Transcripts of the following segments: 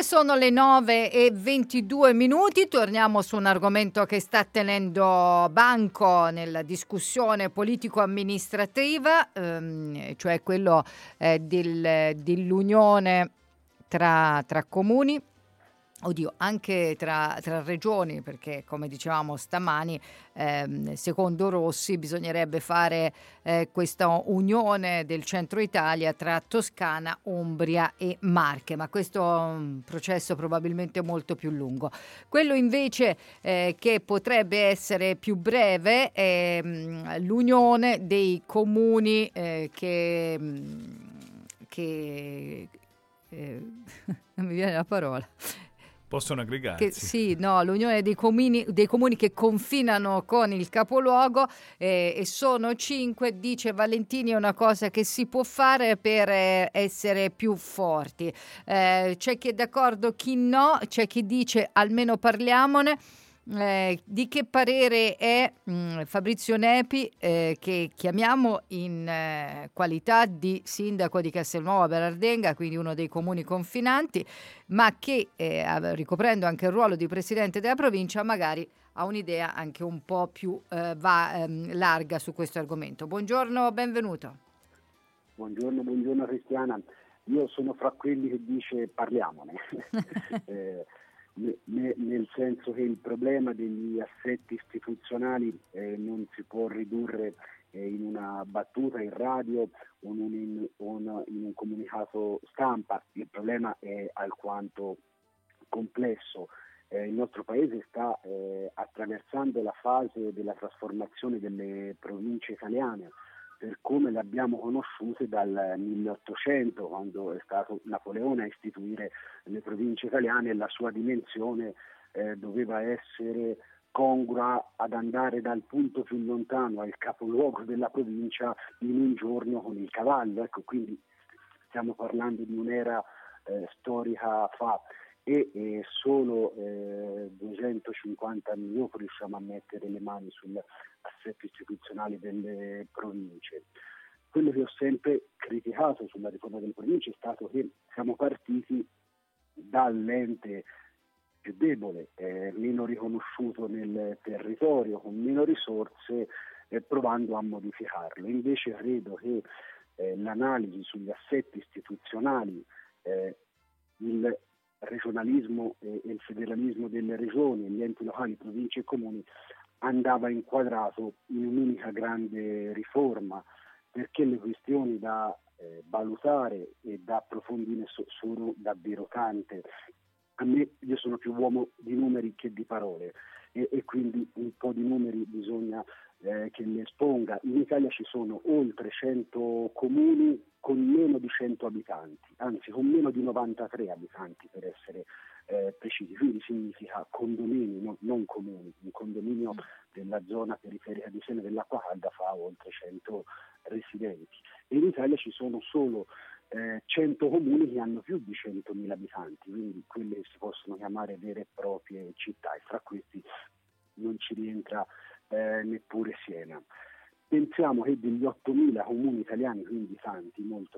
sono le 9:22. Torniamo su un argomento che sta tenendo banco nella discussione politico-amministrativa, cioè quello dell'unione tra comuni. Anche tra regioni, perché come dicevamo stamani, secondo Rossi bisognerebbe fare questa unione del centro Italia tra Toscana, Umbria e Marche, ma questo è un processo probabilmente molto più lungo. Quello invece che potrebbe essere più breve è l'unione dei comuni non mi viene la parola. Possono aggregarsi. Sì, no, l'unione dei comuni che confinano con il capoluogo, e sono 5, dice Valentini, è una cosa che si può fare per essere più forti. C'è chi è d'accordo, chi no, c'è chi dice almeno parliamone. Di che parere è Fabrizio Nepi, che chiamiamo in qualità di sindaco di Castelnuovo Belardenga, quindi uno dei comuni confinanti, ma che ricoprendo anche il ruolo di presidente della provincia magari ha un'idea anche un po' più larga su questo argomento. Buongiorno, benvenuto. Buongiorno Cristiana. Io sono fra quelli che dice parliamone. Nel senso che il problema degli assetti istituzionali non si può ridurre in una battuta in radio o in un comunicato stampa. Il problema è alquanto complesso. Il nostro paese sta attraversando la fase della trasformazione delle province italiane per come le abbiamo conosciute dal 1800, quando è stato Napoleone a istituire le province italiane, e la sua dimensione doveva essere congrua ad andare dal punto più lontano al capoluogo della provincia in un giorno con il cavallo. Ecco, quindi stiamo parlando di un'era storica fa, e solo 250 anni dopo riusciamo a mettere le mani sull'assetto istituzionale delle province. Quello che ho sempre criticato sulla riforma delle province è stato che siamo partiti dall'ente più debole, meno riconosciuto nel territorio, con meno risorse, provando a modificarlo. Invece credo che l'analisi sugli assetti istituzionali, il regionalismo e il federalismo delle regioni, gli enti locali, province e comuni, andava inquadrato in un'unica grande riforma, perché le questioni da valutare e da approfondire sono davvero tante. Io sono più uomo di numeri che di parole, e quindi un po' di numeri bisogna che li esponga. In Italia ci sono oltre 100 comuni con meno di 100 abitanti, anzi con meno di 93 abitanti per essere precisi, quindi significa condomini, non comuni. Un condominio della zona periferica di Siena dell'Acqua Calda fa oltre 100 residenti, e in Italia ci sono solo 100 comuni che hanno più di 100.000 abitanti, quindi quelle che si possono chiamare vere e proprie città, e fra questi non ci rientra neppure Siena. Pensiamo che degli 8.000 comuni italiani, quindi tanti, molti,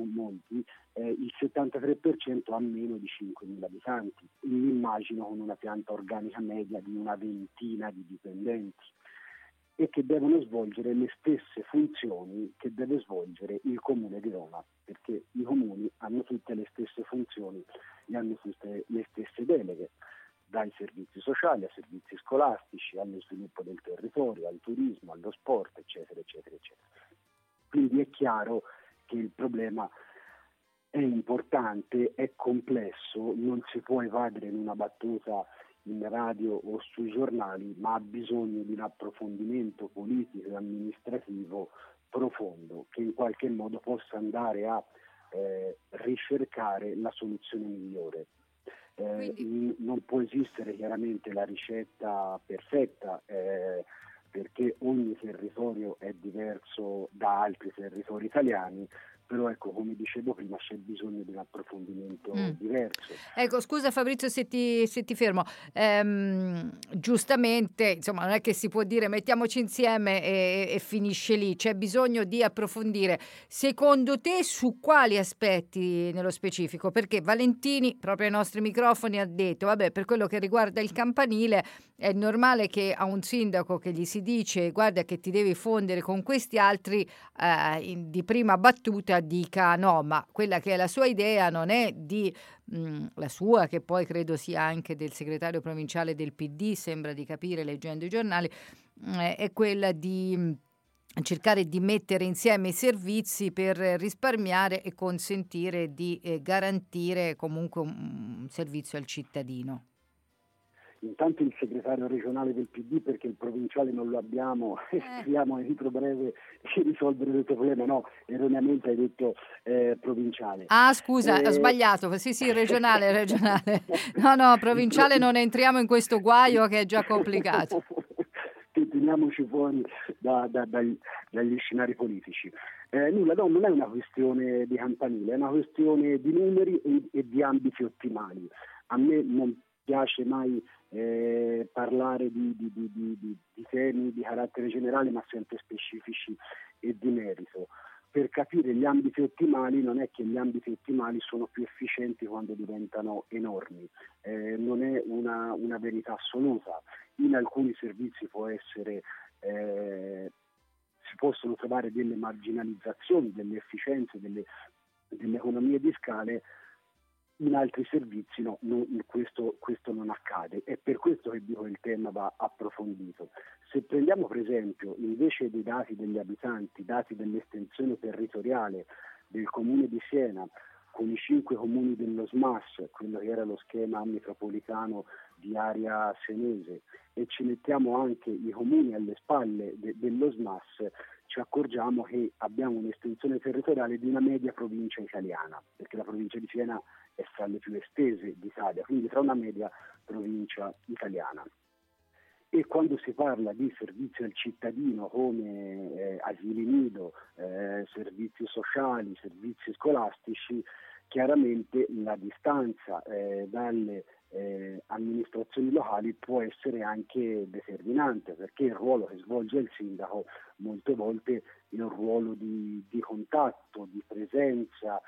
il 73% ha meno di 5.000 abitanti. Mi immagino con una pianta organica media di una ventina di dipendenti, e che devono svolgere le stesse funzioni che deve svolgere il Comune di Roma, perché i comuni hanno tutte le stesse funzioni e hanno tutte le stesse deleghe, dai servizi sociali a servizi scolastici, allo sviluppo del territorio, al turismo, allo sport, eccetera, eccetera, eccetera. Quindi è chiaro che il problema è importante, è complesso, non si può evadere in una battuta in radio o sui giornali, ma ha bisogno di un approfondimento politico e amministrativo profondo, che in qualche modo possa andare a ricercare la soluzione migliore. Non può esistere chiaramente la ricetta perfetta, perché ogni territorio è diverso da altri territori italiani, però ecco, come dicevo prima, c'è bisogno di un approfondimento diverso. Ecco, scusa Fabrizio se ti fermo. Giustamente, insomma, non è che si può dire mettiamoci insieme e finisce lì, c'è bisogno di approfondire. Secondo te su quali aspetti nello specifico? Perché Valentini, proprio ai nostri microfoni, ha detto, vabbè, per quello che riguarda il campanile è normale che a un sindaco che gli si dice guarda che ti devi fondere con questi altri, di prima battuta dica no, ma quella che è la sua idea non è di la sua, che poi credo sia anche del segretario provinciale del PD, sembra di capire leggendo i giornali, è quella di cercare di mettere insieme i servizi per risparmiare e consentire di garantire comunque un servizio al cittadino. Intanto il segretario regionale del PD, perché il provinciale non lo abbiamo, e speriamo entro breve di risolvere il problema. No, erroneamente hai detto provinciale. Ah, scusa, ho sbagliato. Sì, regionale. No, provinciale non entriamo in questo guaio che è già complicato. Teniamoci fuori dagli scenari politici. Nulla, no, non è una questione di campanile, è una questione di numeri e di ambiti ottimali. A me non piace mai parlare di temi di carattere generale, ma sempre specifici e di merito. Per capire gli ambiti ottimali, non è che gli ambiti ottimali sono più efficienti quando diventano enormi, non è una verità assoluta. In alcuni servizi si possono trovare delle marginalizzazioni, delle efficienze, delle economie di scale. In altri servizi no, questo non accade. È per questo che dico che il tema va approfondito. Se prendiamo per esempio invece dei dati degli abitanti, dati dell'estensione territoriale del comune di Siena, con i 5 comuni dello SMAS, quello che era lo schema metropolitano di area senese, e ci mettiamo anche i comuni alle spalle dello SMAS, ci accorgiamo che abbiamo un'estensione territoriale di una media provincia italiana, perché la provincia di Siena è fra le più estese d'Italia, quindi tra una media provincia italiana. E quando si parla di servizi al cittadino come asili nido, servizi sociali, servizi scolastici, chiaramente la distanza dalle amministrazioni locali può essere anche determinante, perché il ruolo che svolge il sindaco molte volte è un ruolo di contatto, di presenza,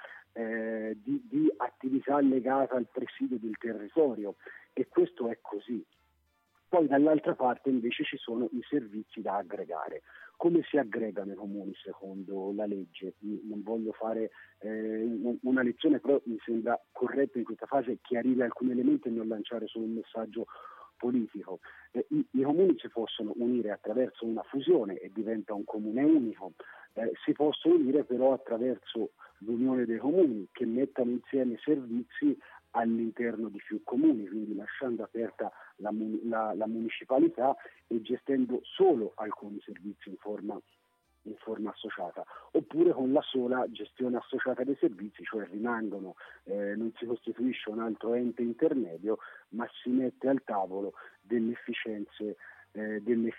di attività legata al presidio del territorio, e questo è così. Poi dall'altra parte invece ci sono i servizi da aggregare. Come si aggregano i comuni secondo la legge? Non voglio fare una lezione, però mi sembra corretto in questa fase chiarire alcuni elementi e non lanciare solo un messaggio politico. I comuni si possono unire attraverso una fusione e diventa un comune unico, si possono unire però attraverso l'unione dei comuni che mettano insieme servizi all'interno di più comuni, quindi lasciando aperta la municipalità e gestendo solo alcuni servizi in forma associata, oppure con la sola gestione associata dei servizi, cioè rimangono, non si costituisce un altro ente intermedio, ma si mette al tavolo delle efficienze e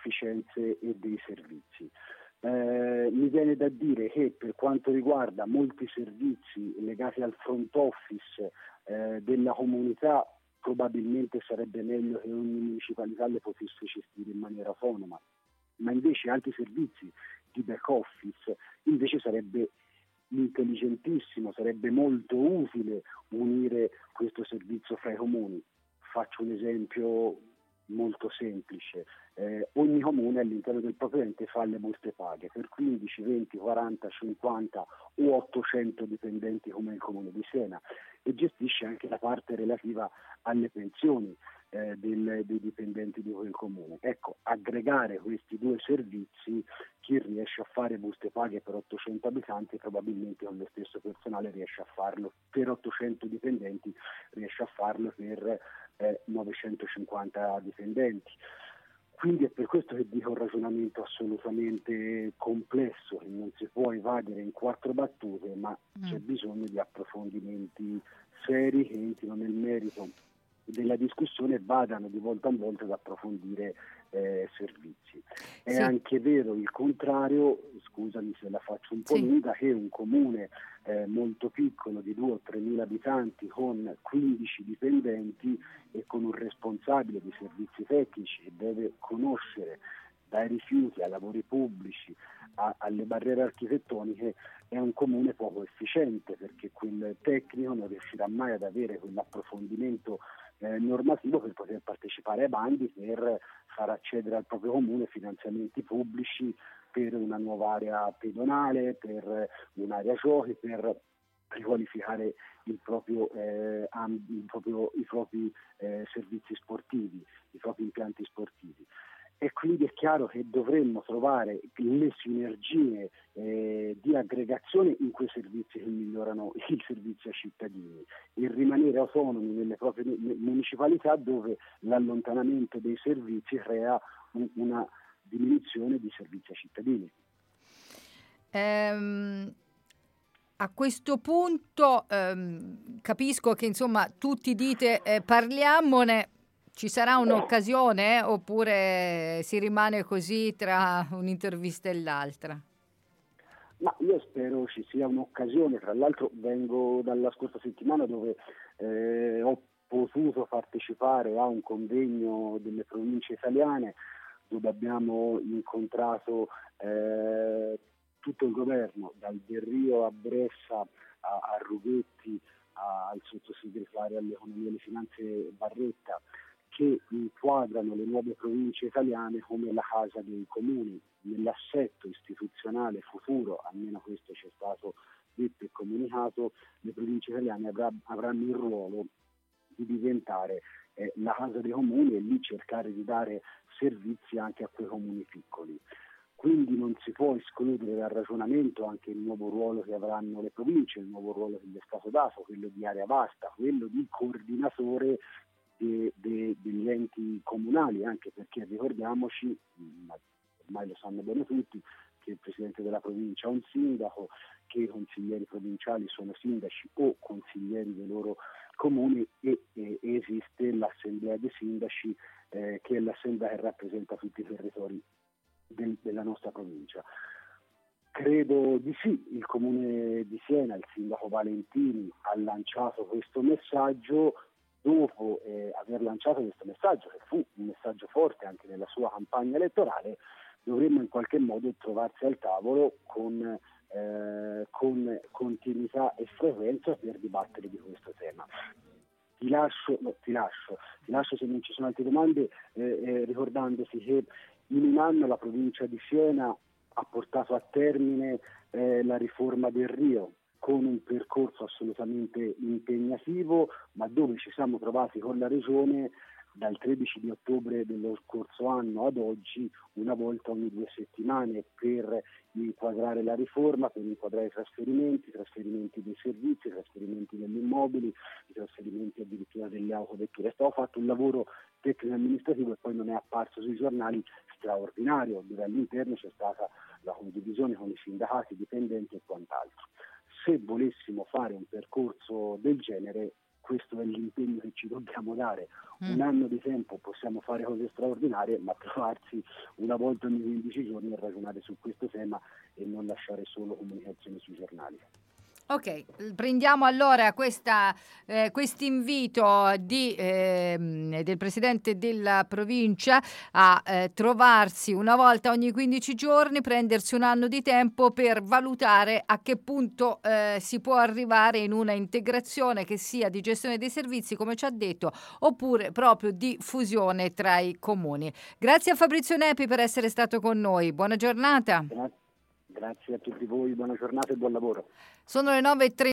dei servizi. Mi viene da dire che per quanto riguarda molti servizi legati al front office della comunità, probabilmente sarebbe meglio che ogni municipalità le potesse gestire in maniera autonoma, ma invece altri servizi di back office invece sarebbe intelligentissimo, sarebbe molto utile unire questo servizio fra i comuni. Faccio un esempio molto semplice. Ogni comune all'interno del proprio ente fa le buste paga per 15, 20, 40, 50 o 800 dipendenti come il comune di Siena, e gestisce anche la parte relativa alle pensioni dei dipendenti di quel comune. Ecco, aggregare questi due servizi, chi riesce a fare buste paghe per 800 abitanti probabilmente con lo stesso personale riesce a farlo per 800 dipendenti, riesce a farlo per 950 dipendenti. Quindi è per questo che dico un ragionamento assolutamente complesso, che non si può evadere in 4 battute, ma c'è bisogno di approfondimenti seri che entrino nel merito della discussione e vadano di volta in volta ad approfondire servizi. È anche vero il contrario, scusami se la faccio un po' lunga, che un comune molto piccolo di 2 o 3 mila abitanti con 15 dipendenti e con un responsabile di servizi tecnici che deve conoscere dai rifiuti ai lavori pubblici alle barriere architettoniche, è un comune poco efficiente, perché quel tecnico non riuscirà mai ad avere quell'approfondimento normativo per poter partecipare ai bandi, per far accedere al proprio comune finanziamenti pubblici per una nuova area pedonale, per un'area giochi, per riqualificare i propri servizi sportivi, i propri impianti sportivi. E quindi è chiaro che dovremmo trovare le sinergie di aggregazione in quei servizi che migliorano il servizio ai cittadini e rimanere autonomi nelle proprie municipalità, dove l'allontanamento dei servizi crea una diminuzione di servizi ai cittadini. A questo punto capisco che insomma tutti dite parliamone. Ci sarà un'occasione oppure si rimane così tra un'intervista e l'altra? Ma io spero ci sia un'occasione. Tra l'altro vengo dalla scorsa settimana, dove ho potuto partecipare a un convegno delle province italiane, dove abbiamo incontrato tutto il governo, dal Delrio a Bressa a Rughetti, al sottosegretario all'economia e alle finanze Barretta, che inquadrano le nuove province italiane come la casa dei comuni. Nell'assetto istituzionale futuro, almeno questo ci è stato detto e comunicato, le province italiane avranno il ruolo di diventare la casa dei comuni e lì cercare di dare servizi anche a quei comuni piccoli. Quindi non si può escludere dal ragionamento anche il nuovo ruolo che avranno le province, il nuovo ruolo che gli è stato dato, quello di area vasta, quello di coordinatore degli enti comunali, anche perché ricordiamoci, ormai lo sanno bene tutti, che il presidente della provincia è un sindaco, che i consiglieri provinciali sono sindaci o consiglieri dei loro comuni e esiste l'assemblea dei sindaci, che è l'assemblea che rappresenta tutti i territori della nostra provincia. Credo di sì, il comune di Siena, il sindaco Valentini ha lanciato questo messaggio. Dopo aver lanciato questo messaggio, che fu un messaggio forte anche nella sua campagna elettorale, dovremmo in qualche modo trovarsi al tavolo con continuità e frequenza per dibattere di questo tema. Ti lascio se non ci sono altre domande, ricordandosi che in un anno la provincia di Siena ha portato a termine la riforma del Rio, con un percorso assolutamente impegnativo, ma dove ci siamo trovati con la Regione dal 13 di ottobre dello scorso anno ad oggi, una volta ogni 2 settimane, per inquadrare la riforma, per inquadrare i trasferimenti dei servizi, i trasferimenti degli immobili, i trasferimenti addirittura delle autovetture. È stato fatto un lavoro tecnico-amministrativo e poi non è apparso sui giornali straordinario, dove all'interno c'è stata la condivisione con i sindacati, i dipendenti e quant'altro. Se volessimo fare un percorso del genere, questo è l'impegno che ci dobbiamo dare. Un anno di tempo possiamo fare cose straordinarie, ma trovarsi una volta ogni 15 giorni a ragionare su questo tema e non lasciare solo comunicazioni sui giornali. Ok, prendiamo allora quest'invito del Presidente della provincia a trovarsi una volta ogni 15 giorni, prendersi un anno di tempo per valutare a che punto si può arrivare in una integrazione che sia di gestione dei servizi, come ci ha detto, oppure proprio di fusione tra i comuni. Grazie a Fabrizio Nepi per essere stato con noi, buona giornata. Grazie a tutti voi, buona giornata e buon lavoro. Sono le 9:30.